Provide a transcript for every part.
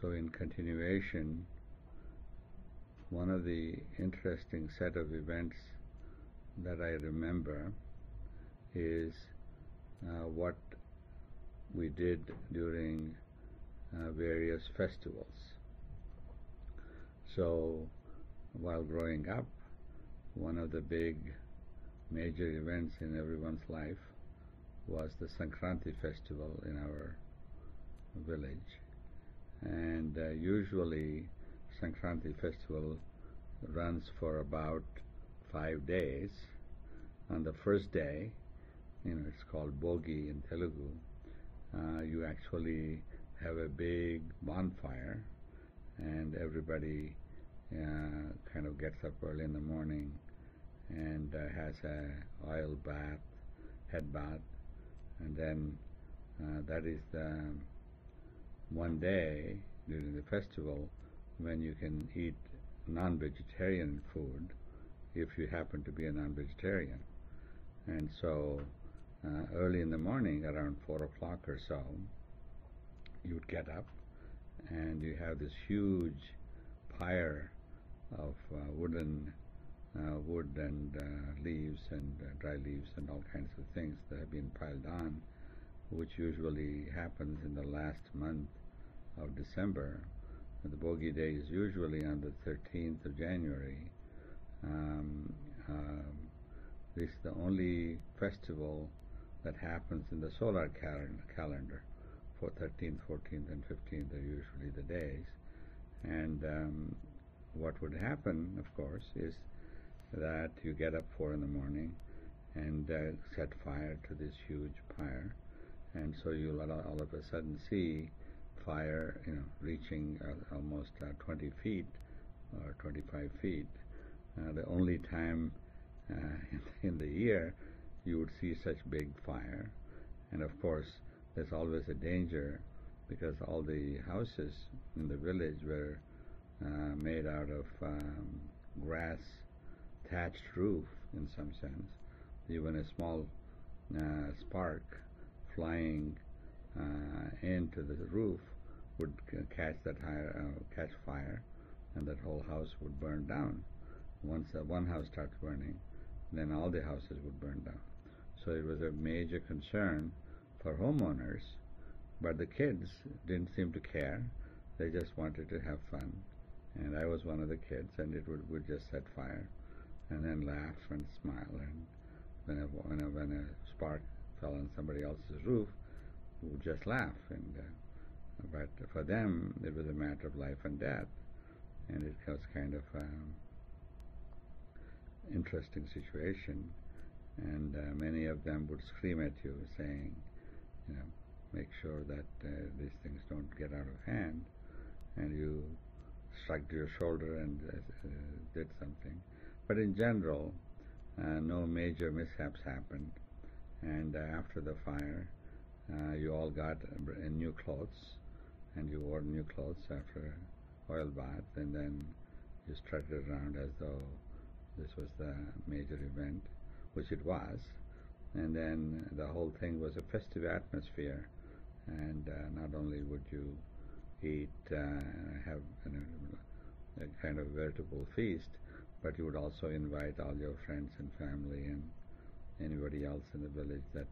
So in continuation, one of the interesting set of events that I remember is what we did during various festivals. So while growing up, one of the big major events in everyone's life was the Sankranti festival in our village. And usually Sankranti festival runs for about 5 days. On the first day, it's called Bogi in Telugu, you actually have a big bonfire, and everybody kind of gets up early in the morning and has a oil bath, head bath, and then that is the one day during the festival when you can eat non-vegetarian food if you happen to be a non-vegetarian. And so early in the morning, around 4 o'clock or so, you would get up and you have this huge pyre of wood and leaves and dry leaves and all kinds of things that have been piled on, which usually happens in the last month of December. The Bogi day is usually on the 13th of January. This is the only festival that happens in the solar calendar. For 13th, 14th, and 15th are usually the days. And what would happen, of course, is that you get up 4 in the morning and set fire to this huge pyre, and so you'll all of a sudden see fire, reaching almost 20 feet or 25 feet. The only time in the year you would see such big fire. And of course there's always a danger, because all the houses in the village were made out of grass thatched roof in some sense. Even a small spark flying into the roof would catch fire, and that whole house would burn down. Once one house starts burning, then all the houses would burn down. So it was a major concern for homeowners, but the kids didn't seem to care. They just wanted to have fun, and I was one of the kids, and would just set fire and then laugh and smile. And when a spark fell on somebody else's roof, we would just laugh. But for them, it was a matter of life and death, and it was kind of interesting situation. And many of them would scream at you, saying, make sure that these things don't get out of hand. And you shrugged your shoulder and did something. But in general, no major mishaps happened. And after the fire, you all got new clothes, and you wore new clothes after oil bath, and then you strutted around as though this was the major event, which it was. And then the whole thing was a festive atmosphere, and not only would you eat, have a kind of veritable feast, but you would also invite all your friends and family and anybody else in the village that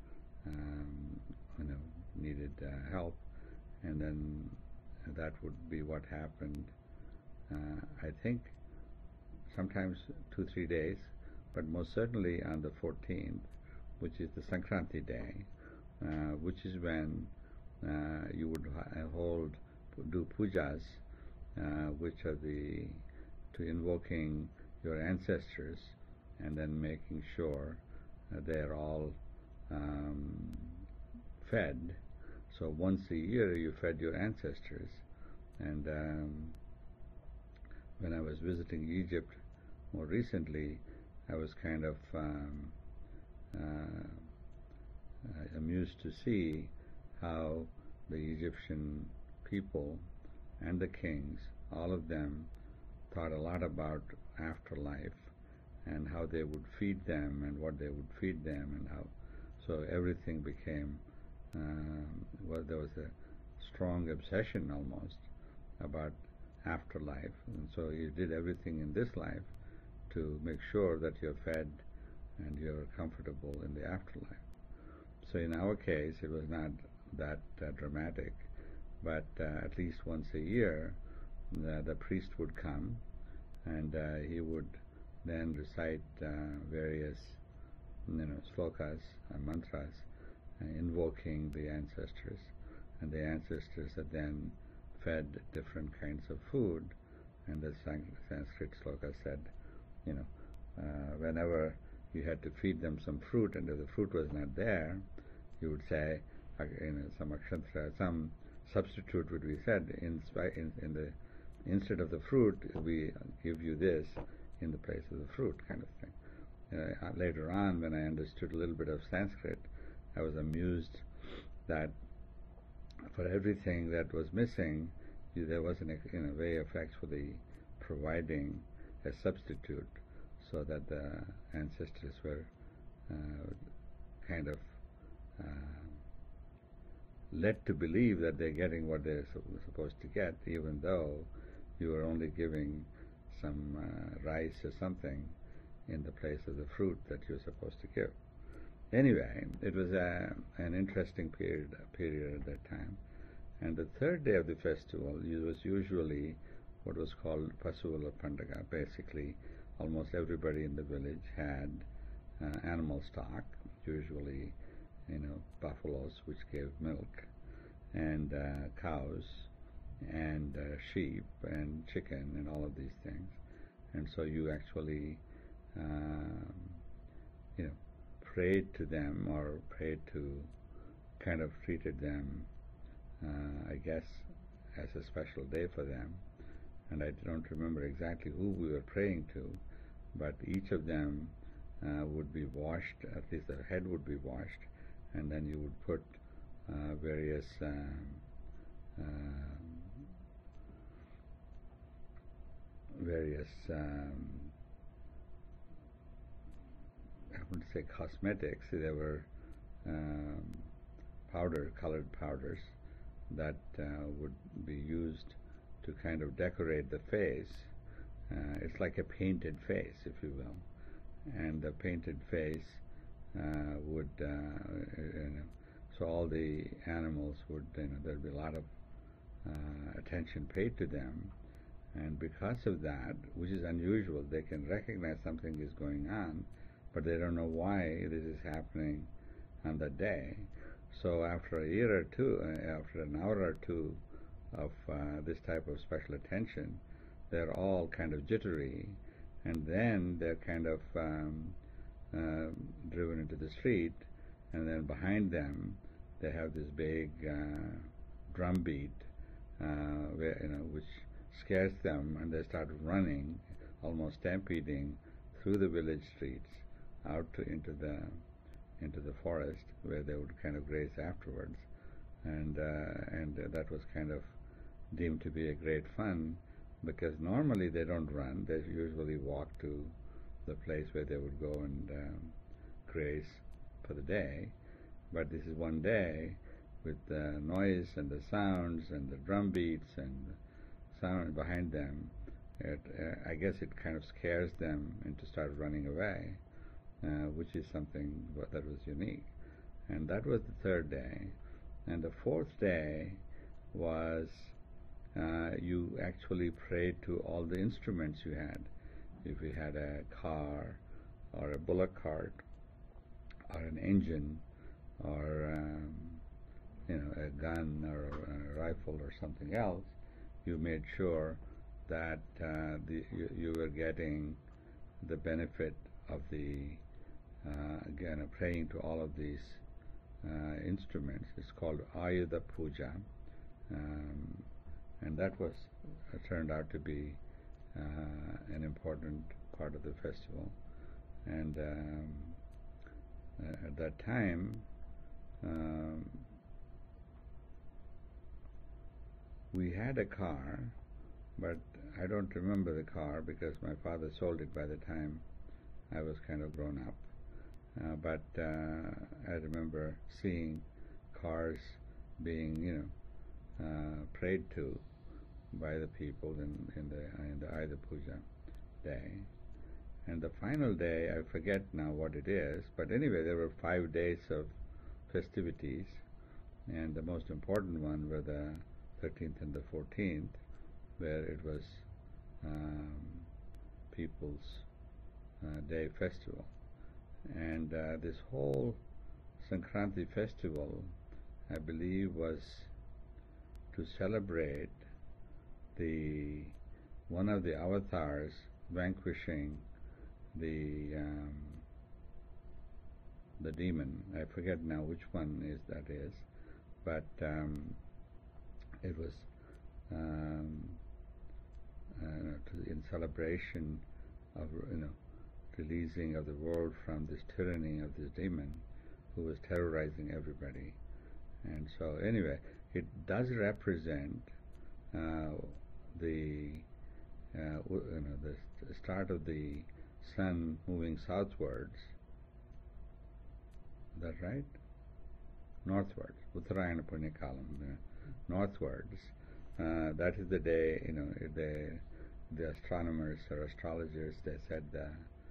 needed help, and then that would be what happened. I think sometimes 2-3 days, but most certainly on the 14th, which is the Sankranti day, which is when you would do pujas, which are to invoking your ancestors, and then making sure they're all fed. So once a year you fed your ancestors. And when I was visiting Egypt more recently, I was kind of amused to see how the Egyptian people and the kings, all of them, thought a lot about afterlife and how they would feed them and what they would feed them, and how. So everything became there was a strong obsession almost about afterlife, and so you did everything in this life to make sure that you're fed and you're comfortable in the afterlife. So in our case, it was not that dramatic, but at least once a year, the priest would come, and he would then recite various, slokas and mantras, invoking the ancestors, and the ancestors are then fed different kinds of food. And the Sanskrit sloka said, whenever you had to feed them some fruit, and if the fruit was not there, you would say, some akshantra, some substitute would be said instead of the fruit, we give you this in the place of the fruit, kind of thing. Later on, when I understood a little bit of Sanskrit, I was amused that for everything that was missing, there was in a way of actually providing a substitute, so that the ancestors were kind of led to believe that they're getting what they're supposed to get, even though you were only giving some rice or something in the place of the fruit that you're supposed to give. Anyway, it was an interesting period at that time. And the third day of the festival was usually what was called Pasuvala Pandaga. Basically, almost everybody in the village had animal stock, usually buffaloes, which gave milk, and cows, and sheep, and chicken, and all of these things. And so you actually prayed to them, or kind of treated them, I guess, as a special day for them. And I don't remember exactly who we were praying to, but each of them would be washed, at least their head would be washed, and then you would put various I wouldn't say cosmetics, they were colored powders that would be used to kind of decorate the face. It's like a painted face, if you will. And the painted face would, so all the animals would, there'd be a lot of attention paid to them. And because of that, which is unusual, they can recognize something is going on, but they don't know why this is happening on that day. So after a year or two, after an hour or two of this type of special attention, they're all kind of jittery, and then they're kind of driven into the street, and then behind them they have this big drum beat, which scares them, and they start running, almost stampeding through the village streets out into the forest, where they would kind of graze afterwards, and that was kind of deemed to be a great fun, because normally they don't run; they usually walk to the place where they would go and graze for the day. But this is one day with the noise and the sounds and the drum beats and the sound behind them. I guess it kind of scares them into start running away, which is something that was unique. And that was the third day. And the fourth day was you actually prayed to all the instruments you had. If you had a car, or a bullock cart, or an engine, or a gun, or a rifle, or something else, you made sure that you were getting the benefit of the again praying to all of these instruments. It's called Ayuda Puja, and that was turned out to be an important part of the festival. And at that time, we had a car, but I don't remember the car because my father sold it by the time I was kind of grown up. But I remember seeing cars being, prayed to, by the people in the Ayudha Puja day. And the final day, I forget now what it is, but anyway, there were 5 days of festivities, and the most important one were the 13th and the 14th, where it was People's Day festival. And this whole Sankranti festival, I believe, was to celebrate one of the avatars vanquishing the demon. I forget now which one that is, but it was in celebration of releasing of the world from this tyranny of this demon who was terrorizing everybody. And so anyway, it does represent the start of the sun moving southwards. Is that right? Northwards. Uttarayana Punyakalam. Northwards. That is the day, the astronomers or astrologers, they said the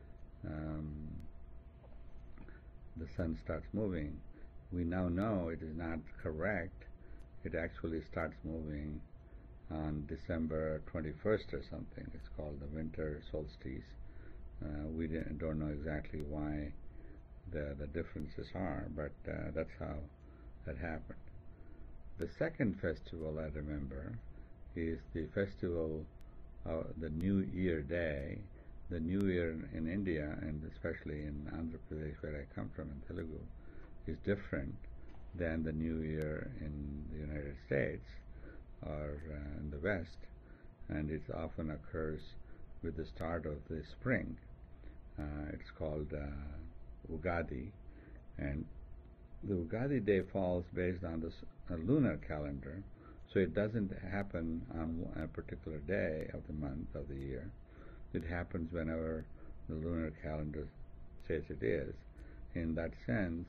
sun starts moving. We now know it is not correct. It actually starts moving on December 21st or something. It's called the winter solstice. We don't know exactly why the differences are, but that's how that happened. The second festival I remember is the festival of the New Year Day. The New Year in India, and especially in Andhra Pradesh, where I come from, in Telugu, is different than the New Year in the United States or in the West, and it often occurs with the start of the spring. It's called Ugadi, and the Ugadi day falls based on the lunar calendar, so it doesn't happen on a particular day of the month of the year. It happens whenever the lunar calendar says it is. In that sense,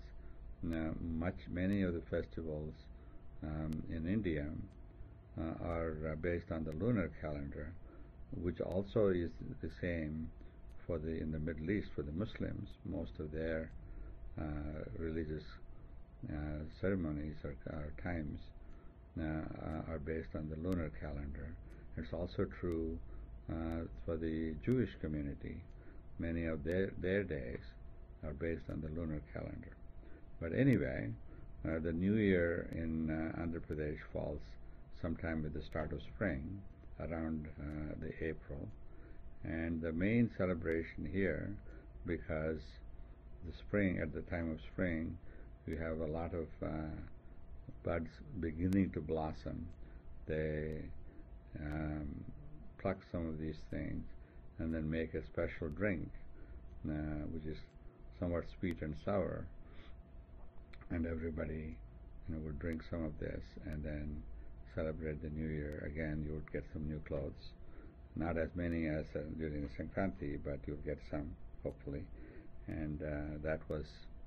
many of the festivals in India are based on the lunar calendar, which also is the same in the Middle East for the Muslims. Most of their religious ceremonies or times are based on the lunar calendar. It's also true for the Jewish community. Many of their days are based on the lunar calendar. But anyway, the New Year in Andhra Pradesh falls sometime with the start of spring, around the April. And the main celebration here, because at the time of spring, you have a lot of buds beginning to blossom. They pluck some of these things and then make a special drink, which is somewhat sweet and sour. And everybody would drink some of this and then celebrate the New Year. Again, you would get some new clothes. Not as many as during the Sankranti, but you'll get some, hopefully. And that was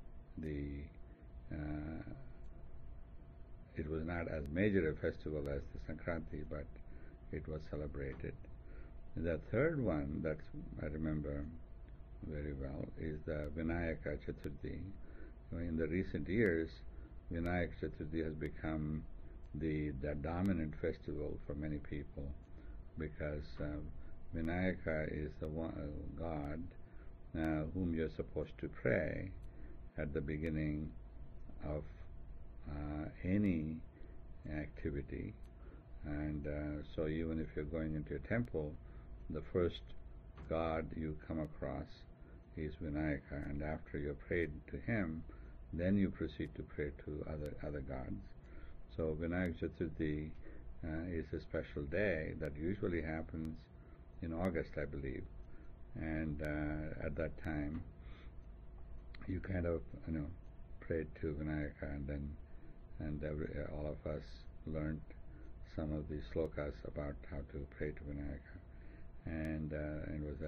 it was not as major a festival as the Sankranti, but it was celebrated. The third one that I remember very well is the Vinayaka Chaturthi. In the recent years, Vinayaka Chaturthi has become the dominant festival for many people, because Vinayaka is the God whom you're supposed to pray at the beginning of any activity. And so even if you're going into a temple, the first God you come across is Vinayaka, and after you've prayed to him, then you proceed to pray to other gods. So Vinayaka Chaturthi is a special day that usually happens in August, I believe, and at that time you kind of prayed to Vinayaka, and all of us learned some of the slokas about how to pray to Vinayaka, and it was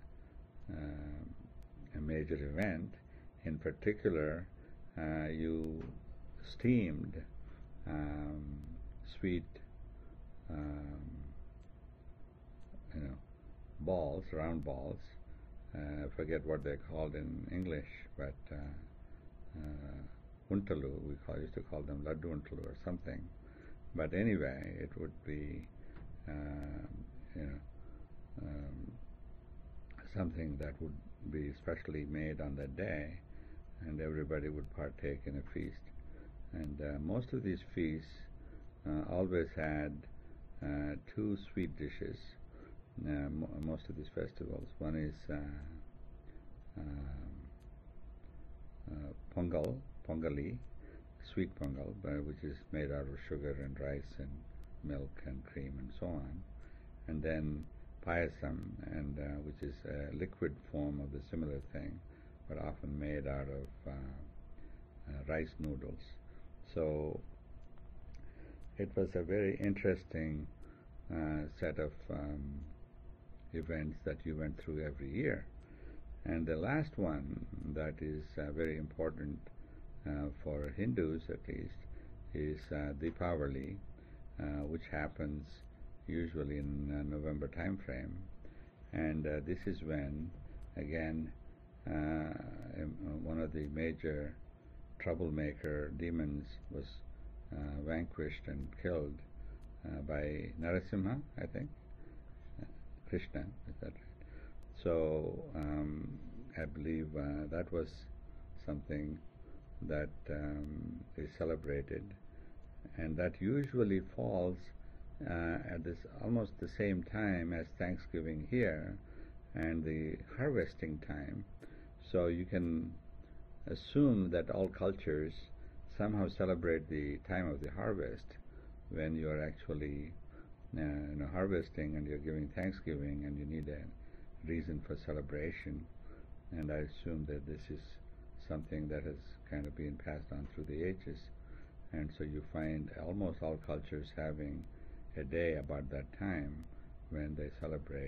a major event. In particular, you steamed sweet balls, round balls. I forget what they're called in English, but untalu, used to call them laddu untalu or something. But anyway, it would be you know something that would be specially made on that day, and everybody would partake in a feast. And most of these feasts always had two sweet dishes. Most of these festivals. One is pongali, sweet pongal, which is made out of sugar and rice and milk and cream and so on, and then payasam, and which is a liquid form of the similar thing, but often made out of rice noodles. So it was a very interesting set of events that you went through every year. And the last one that is very important for Hindus at least is Deepavali, which happens usually in November time frame. And this is when, again, one of the major troublemaker demons was vanquished and killed by Narasimha, I think. Krishna, is that right? So I believe that was something that is celebrated, and that usually falls at this almost the same time as Thanksgiving here and the harvesting time. So you can assume that all cultures somehow celebrate the time of the harvest when you are actually harvesting and you're giving Thanksgiving, and you need a reason for celebration. And I assume that this is something that has kind of been passed on through the ages. And so you find almost all cultures having a day about that time when they celebrate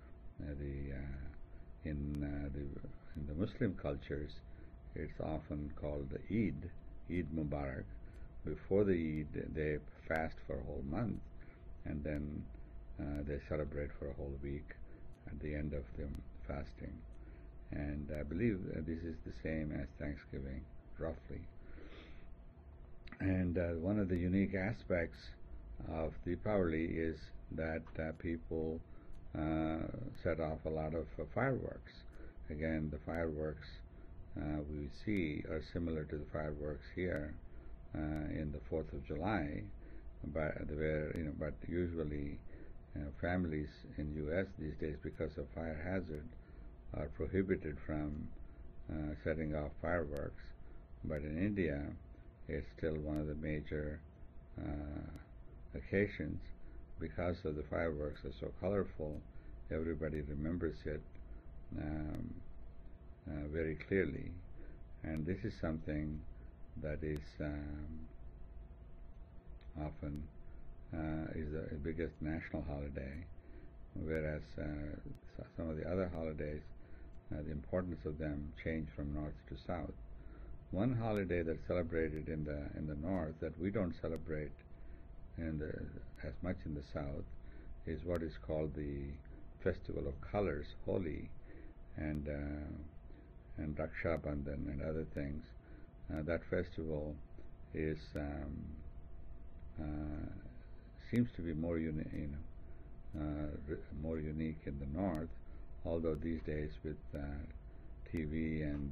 in the Muslim cultures, it's often called Eid Mubarak. Before the Eid, they fast for a whole month, and then they celebrate for a whole week at the end of the fasting. And I believe this is the same as Thanksgiving, roughly. And one of the unique aspects of Deepavali is that people set off a lot of fireworks. Again, the fireworks we see are similar to the fireworks here in the 4th of July, but usually families in U.S. these days, because of fire hazard, are prohibited from setting off fireworks. But in India, it's still one of the major occasions. Because of the fireworks are so colorful, everybody remembers it very clearly. And this is something that is often is the biggest national holiday, whereas some of the other holidays, the importance of them change from north to south. One holiday that's celebrated in the north that we don't celebrate as much in the south is what is called the Festival of Colors, Holi, and Raksha Bandhan and other things. That festival is seems to be more unique in the north, although these days with TV and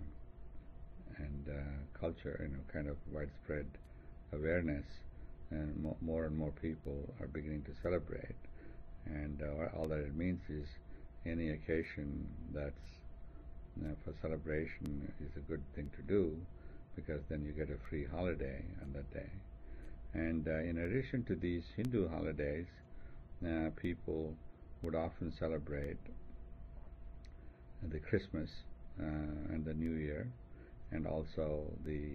culture, kind of widespread awareness, and more and more people are beginning to celebrate. And all that it means is any occasion that's for celebration is a good thing to do, because then you get a free holiday on that day. And in addition to these Hindu holidays, people would often celebrate the Christmas and the New Year, and also the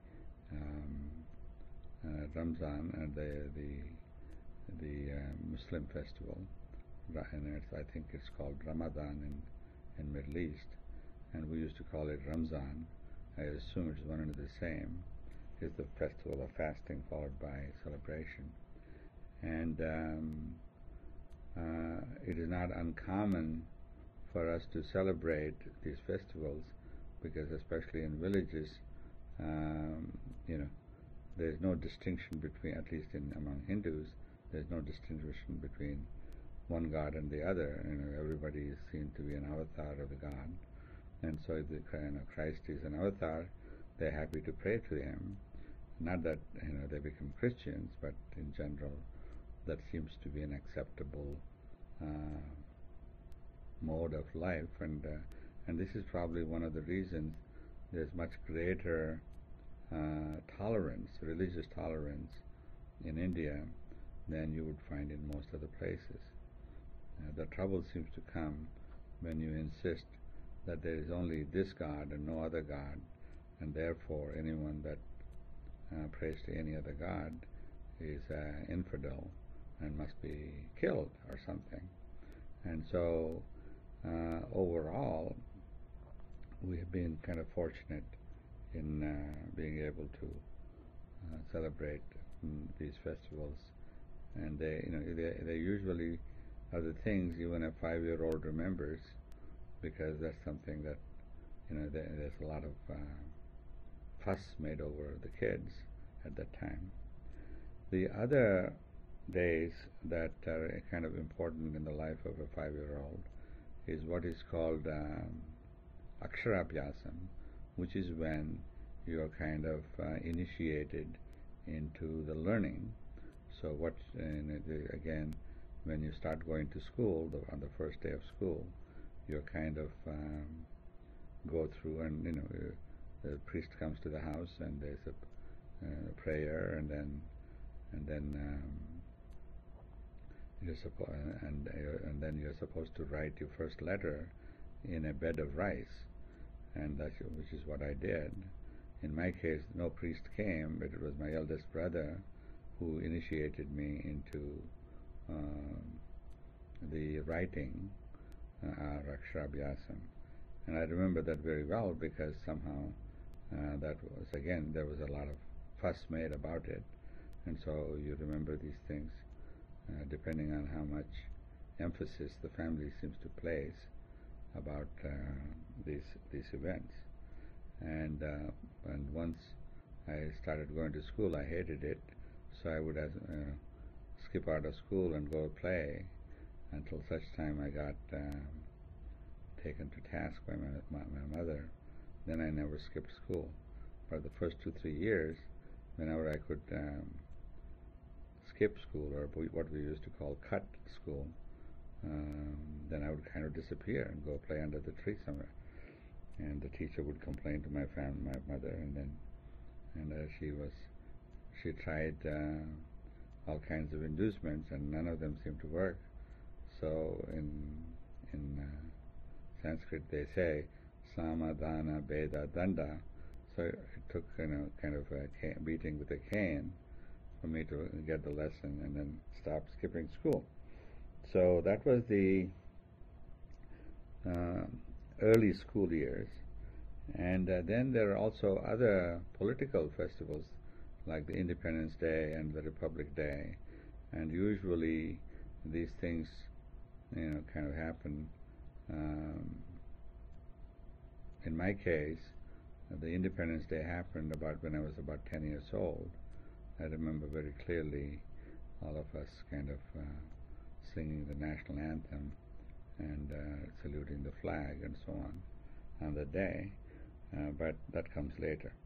Ramzan and the Muslim festival, and I think it's called Ramadan in Middle East, and we used to call it Ramzan. I assume it's one and the same. It's the festival of fasting followed by celebration. And it is not uncommon for us to celebrate these festivals, because especially in villages, um, you know, there's no distinction between, at least among Hindus, there's no distinction between one god and the other. Everybody is seen to be an avatar of the god, and so if Christ is an avatar, they're happy to pray to him. Not that they become Christians, but in general, that seems to be an acceptable mode of life, and this is probably one of the reasons there's much greater tolerance, religious tolerance, in India than you would find in most other places. The trouble seems to come when you insist that there is only this God and no other God, and therefore anyone that prays to any other God is infidel and must be killed or something. And so overall, we have been kind of fortunate in being able to celebrate these festivals, and they usually are the things even a 5-year-old remembers, because that's something that there's a lot of fuss made over the kids at that time. The other days that are kind of important in the life of a 5-year-old is what is called Aksharabhyasam, which is when you are kind of initiated into the learning. So again, when you start going to school, on the first day of school, you're kind of go through, and the priest comes to the house, and there's a prayer, and then you're supposed to write your first letter in a bed of rice, and which is what I did. In my case, no priest came, but it was my eldest brother who initiated me into the writing, Aksharabhyasam. And I remember that very well, because somehow that was, again, there was a lot of fuss made about it, and so you remember these things depending on how much emphasis the family seems to place about these events. And once I started going to school, I hated it, so I would skip out of school and go play until such time I got taken to task by my mother. Then I never skipped school. For the first 2-3 years, whenever I could skip school, or what we used to call cut school, then I would kind of disappear and go play under the tree somewhere. And the teacher would complain to my mother, and she tried all kinds of inducements, and none of them seemed to work. So in Sanskrit they say samadhana beda danda. So it took kind of a beating with a cane for me to get the lesson and then stop skipping school. So that was the early school years. And then there are also other political festivals like the Independence Day and the Republic Day, and usually these things kind of happen. In my case, the Independence Day happened when I was about 10 years old. I remember very clearly all of us kind of singing the national anthem and saluting the flag and so on the day, but that comes later.